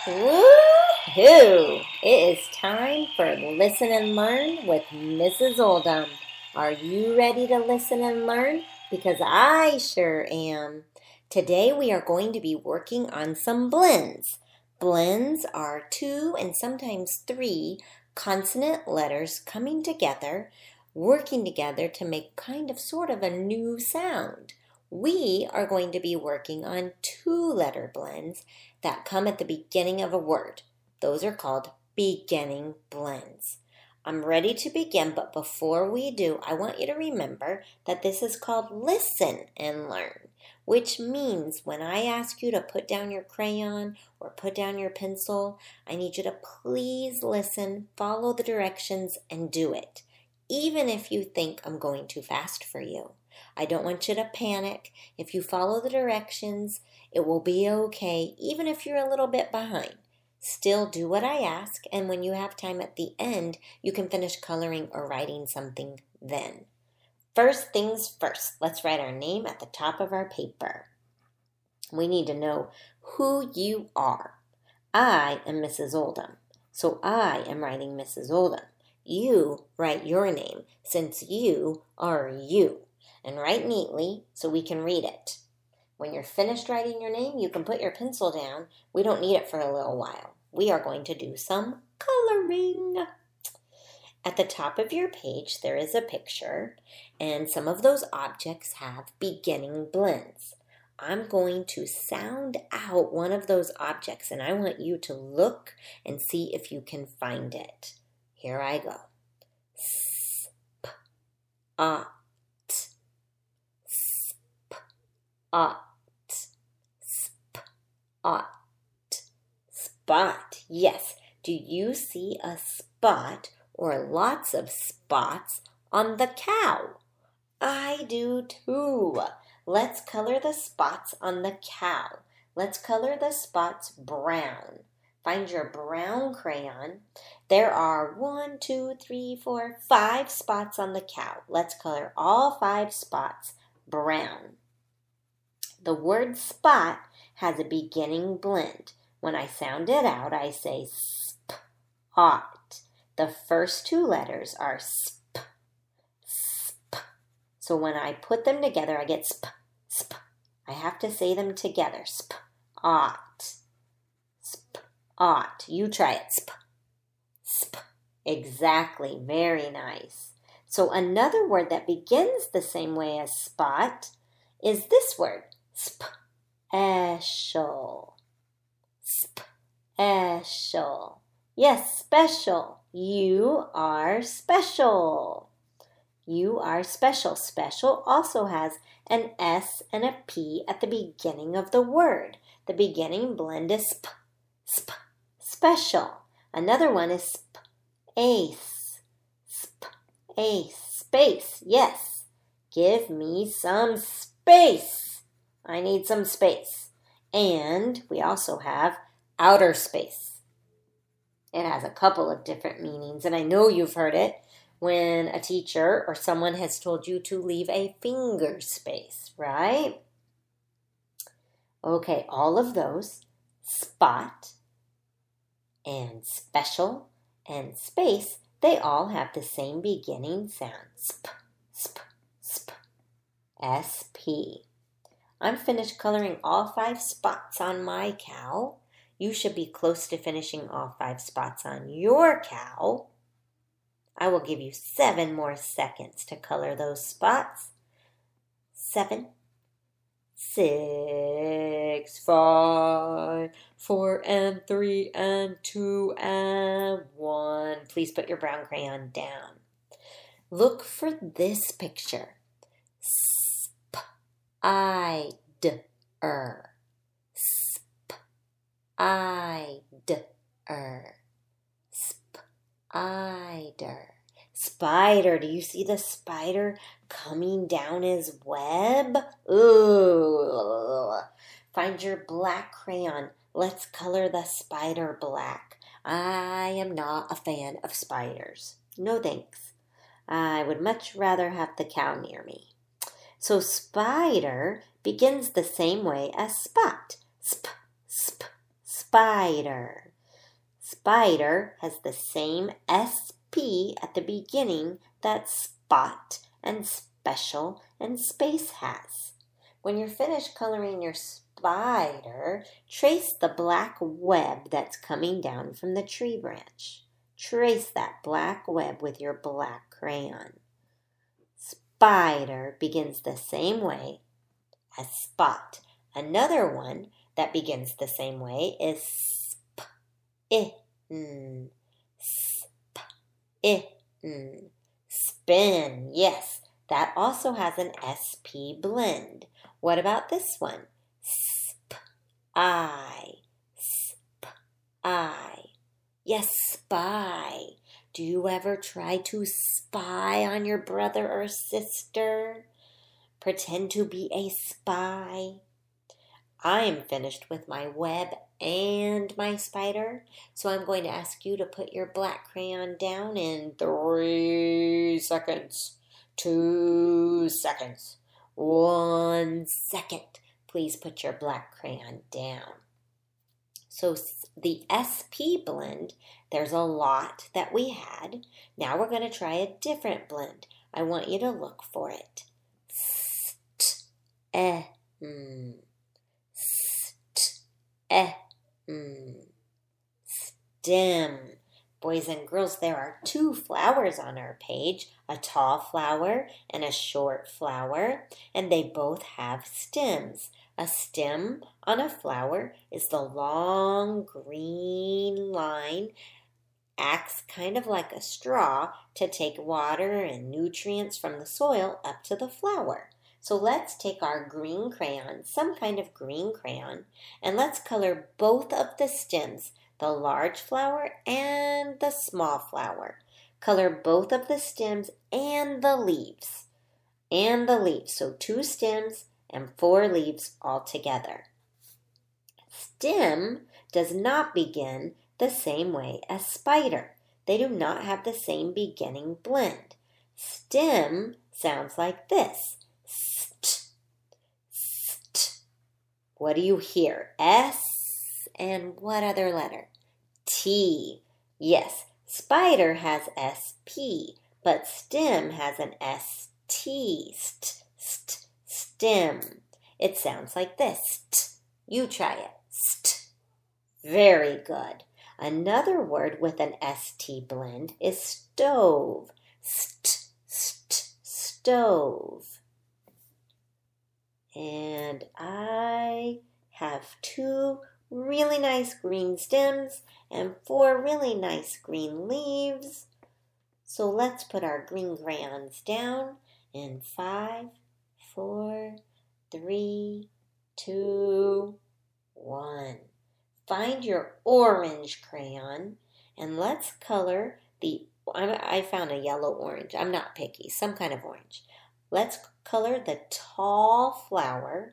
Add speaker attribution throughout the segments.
Speaker 1: Woo-hoo! It is time for Listen and Learn with Mrs. Oldham. Are you ready to listen and learn? Because I sure am. Today we are going to be working on some blends. Blends are 2 and sometimes 3 consonant letters coming together, working together to make sort of a new sound. We are going to be working on 2-letter blends that come at the beginning of a word. Those are called beginning blends. I'm ready to begin, but before we do, I want you to remember that this is called Listen and Learn, which means when I ask you to put down your crayon or put down your pencil, I need you to please listen, follow the directions, and do it, even if you think I'm going too fast for you. I don't want you to panic. If you follow the directions, it will be okay, even if you're a little bit behind. Still do what I ask, and when you have time at the end, you can finish coloring or writing something then. First things first, let's write our name at the top of our paper. We need to know who you are. I am Mrs. Oldham, so I am writing Mrs. Oldham. You write your name, since you are you, and write neatly so we can read it. When you're finished writing your name, you can put your pencil down. We don't need it for a little while. We are going to do some coloring. At the top of your page, there is a picture, and some of those objects have beginning blends. I'm going to sound out one of those objects, and I want you to look and see if you can find it. Here I go. Sp-ot. Sp-ot. Spot. Spot. Yes. Do you see a spot or lots of spots on the cow? I do too. Let's color the spots on the cow. Let's color the spots brown. Find your brown crayon. There are 5 spots on the cow. Let's color all 5 spots brown. The word spot has a beginning blend. When I sound it out, I say sp-ot. The first 2 letters are sp, sp. So when I put them together, I get sp, sp. I have to say them together. Sp-ot. Sp-ot. You try it. Sp, sp. Exactly. Very nice. So another word that begins the same way as spot is this word. Special. Special. Yes, special. You are special. You are special. Special also has an S and a P at the beginning of the word. The beginning blend is sp, sp, special. Another one is sp-ace. Sp-ace. Space. Yes. Give me some space. I need some space. And we also have outer space. It has a couple of different meanings, and I know you've heard it when a teacher or someone has told you to leave a finger space, right? Okay, all of those, spot and special and space, they all have the same beginning sound. Sp, sp, sp, S-P. I'm finished coloring all 5 spots on my cow. You should be close to finishing all 5 spots on your cow. I will give you 7 more seconds to color those spots. 7, 6, 5, 4, and 3, and 2, and 1. Please put your brown crayon down. Look for this picture. Spider. Spider. Spider. Spider. Do you see the spider coming down his web? Ooh. Find your black crayon. Let's color the spider black. I am not a fan of spiders. No thanks. I would much rather have the cow near me. So spider begins the same way as spot. Sp, sp, sp. spider. Spider has the same SP at the beginning that spot and special and space has. When you're finished coloring your spider, trace the black web that's coming down from the tree branch. Trace that black web with your black crayon. Spider begins the same way as spot. Another one that begins the same way is sp, in, sp, in. Spin, yes, that also has an SP blend. What about this one? Sp, I, sp, I. Yes, spy. Do you ever try to spy on your brother or sister? Pretend to be a spy. I am finished with my web and my spider, so I'm going to ask you to put your black crayon down in 3 seconds, 2 seconds, 1 second. Please put your black crayon down. So the SP blend, there's a lot that we had. Now we're going to try a different blend. I want you to look for it. St, st, stem. Boys and girls, there are 2 flowers on our page, a tall flower and a short flower, and they both have stems. A stem on a flower is the long green line, acts kind of like a straw to take water and nutrients from the soil up to the flower. So let's take our green crayon, some kind of green crayon, and let's color both of the stems, the large flower and the small flower. Color both of the stems and the leaves. So 2 stems and 4 leaves all together. Stem does not begin the same way as spider. They do not have the same beginning blend. Stem sounds like this. St, st. What do you hear? S and what other letter? T. Yes, spider has SP, but stem has an ST. St, st, stem. It sounds like this. St. You try it. St. Very good. Another word with an ST blend is stove. St, st, stove. And I have 2 really nice green stems and 4 really nice green leaves. So let's put our green crayons down in 5, 4, 3, 2, 1. Find your orange crayon and let's color I found a yellow orange. I'm not picky, some kind of orange. Let's color the tall flower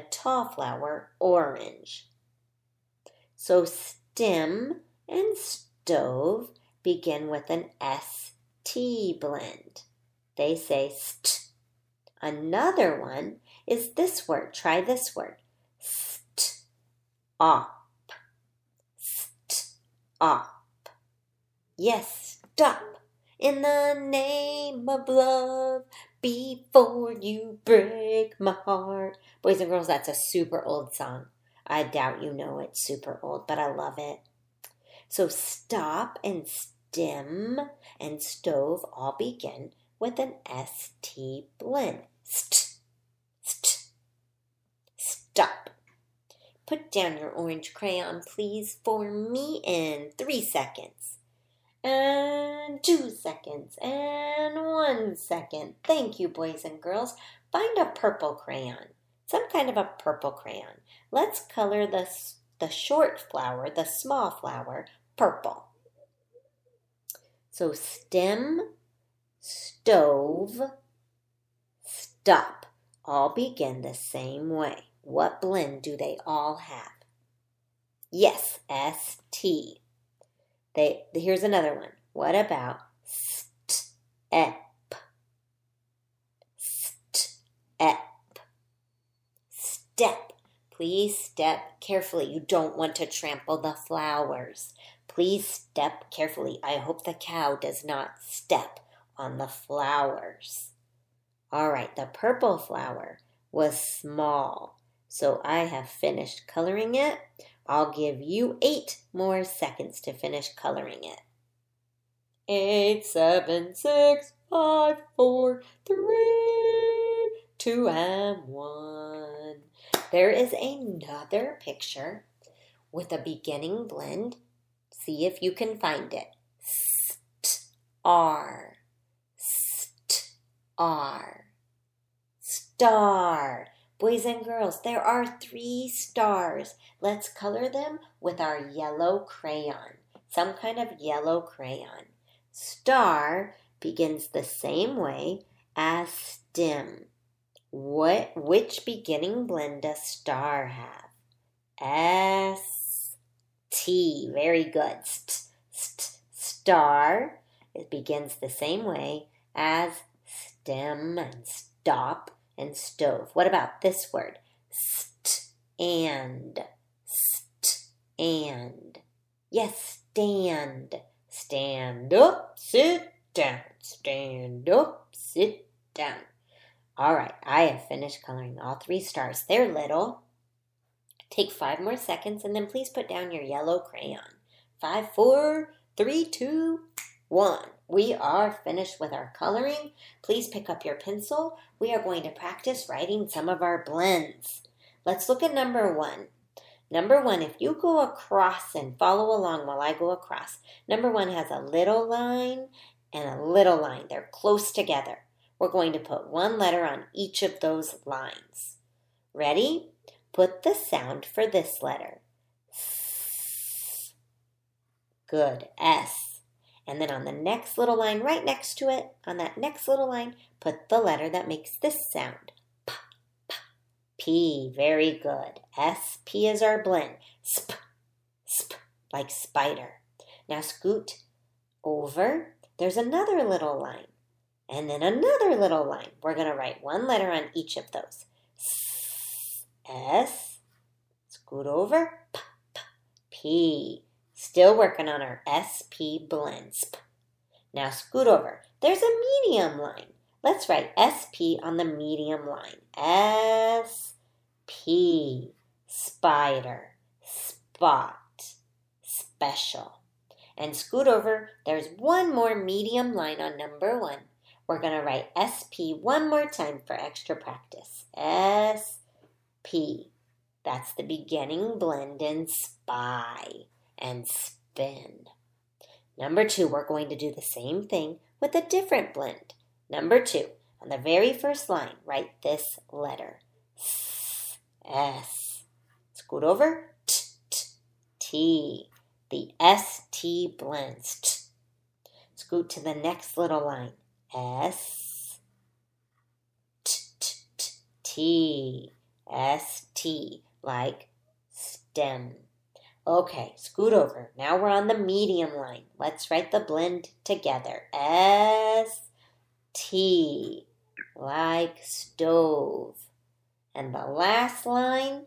Speaker 1: orange. So stem and stove begin with an ST blend. They say st. Another one is this word. Try this word. St, op. St, op. Yes, stop. In the name of love, before you break my heart. Boys and girls, that's a super old song. I doubt you know it's super old, but I love it. So stop and stem and stove all begin with an ST blend. St, st, stop. Put down your orange crayon, please, for me in 3 seconds. And 2 seconds. And 1 second. Thank you, boys and girls. Find a purple crayon. Some kind of a purple crayon. Let's color the short flower, the small flower, purple. So stem, stove, stop. All begin the same way. What blend do they all have? Yes, ST. Here's another one. What about step? Step. Step. Please step carefully. You don't want to trample the flowers. Please step carefully. I hope the cow does not step on the flowers. All right, the purple flower was small, so I have finished coloring it. I'll give you 8 more seconds to finish coloring it. 8, 7, 6, 5, 4, 3, 2, and 1. There is another picture with a beginning blend. See if you can find it. Star, star, star. Boys and girls, there are 3 stars. Let's color them with our yellow crayon, some kind of yellow crayon. Star begins the same way as stem. Which beginning blend does star have? S-T. Very good. Star. It begins the same way as stem and stop and stove. What about this word? Stand. Stand. Yes, stand. Stand up, sit down. Stand up, sit down. All right, I have finished coloring all 3 stars. They're little. Take 5 more seconds and then please put down your yellow crayon. 5, 4, 3, 2, 1. We are finished with our coloring. Please pick up your pencil. We are going to practice writing some of our blends. Let's look at number 1. Number 1, if you go across and follow along while I go across, number 1 has a little line and a little line. They're close together. We're going to put 1 letter on each of those lines. Ready? Put the sound for this letter. S. Good. S. And then on the next little line right next to it, on that next little line, put the letter that makes this sound. P. P. P. Very good. S-P is our blend. Sp. Sp. Like spider. Now scoot over. There's another little line. And then another little line. We're going to write 1 letter on each of those. S. Scoot over. P, P, P. Still working on our S-P blend. Sp. Now scoot over. There's a medium line. Let's write S-P on the medium line. S-P. Spider. Spot. Special. And scoot over. There's 1 more medium line on number 1. We're going to write S-P 1 more time for extra practice. S-P. That's the beginning blend in spy and spin. Number 2, we're going to do the same thing with a different blend. Number 2, on the very first line, write this letter. S. Scoot over. T, T, T. The S-T blends. T. Scoot to the next little line. S, T, T, T, T, S, T, like stem. Okay, scoot over. Now we're on the medium line. Let's write the blend together. S, T, like stove. And the last line,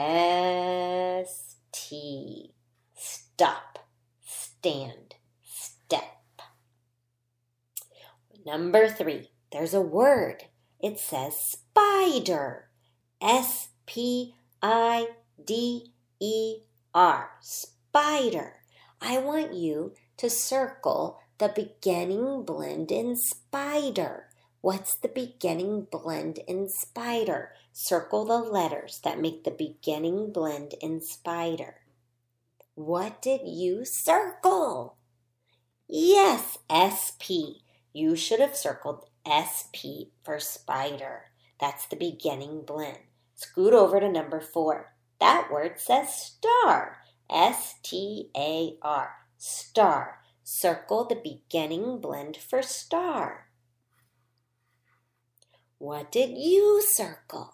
Speaker 1: S, T, stop, stand, step. Number 3, there's a word. It says spider. S-P-I-D-E-R. Spider. I want you to circle the beginning blend in spider. What's the beginning blend in spider? Circle the letters that make the beginning blend in spider. What did you circle? Yes, S-P. You should have circled S-P for spider. That's the beginning blend. Scoot over to number 4. That word says star. S-T-A-R. Star. Circle the beginning blend for star. What did you circle?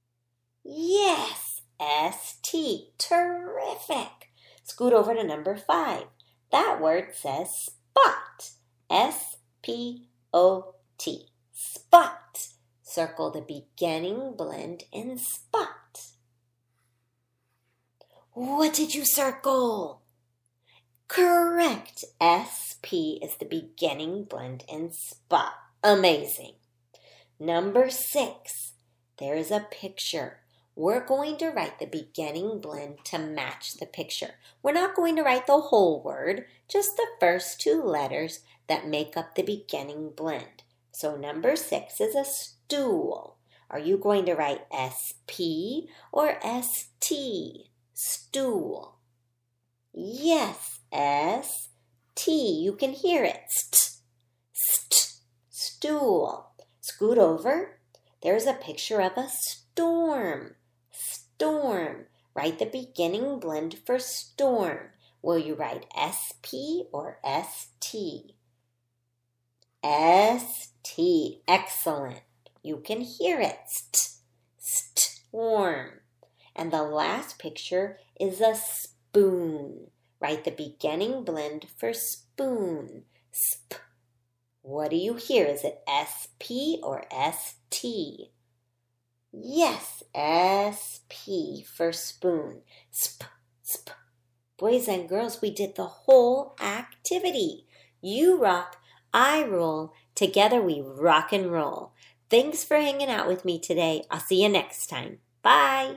Speaker 1: Yes, S-T. Terrific. Scoot over to number 5. That word says spot. S-P-O-T. Spot. Circle the beginning blend in spot. What did you circle? Correct. SP is the beginning blend in SPA. Amazing. Number 6. There is a picture. We're going to write the beginning blend to match the picture. We're not going to write the whole word, just the first 2 letters that make up the beginning blend. So number 6 is a stool. Are you going to write SP or ST? Stool. Yes, ST. You can hear it. St. Stool. Scoot over. There's a picture of a storm. Storm. Write the beginning blend for storm. Will you write SP or ST? ST. Excellent. You can hear it. Storm. And the last picture is a spoon. Write the beginning blend for spoon. Sp. What do you hear? Is it SP or ST? Yes, SP for spoon. Sp, sp. Boys and girls, we did the whole activity. You rock, I roll. Together we rock and roll. Thanks for hanging out with me today. I'll see you next time. Bye.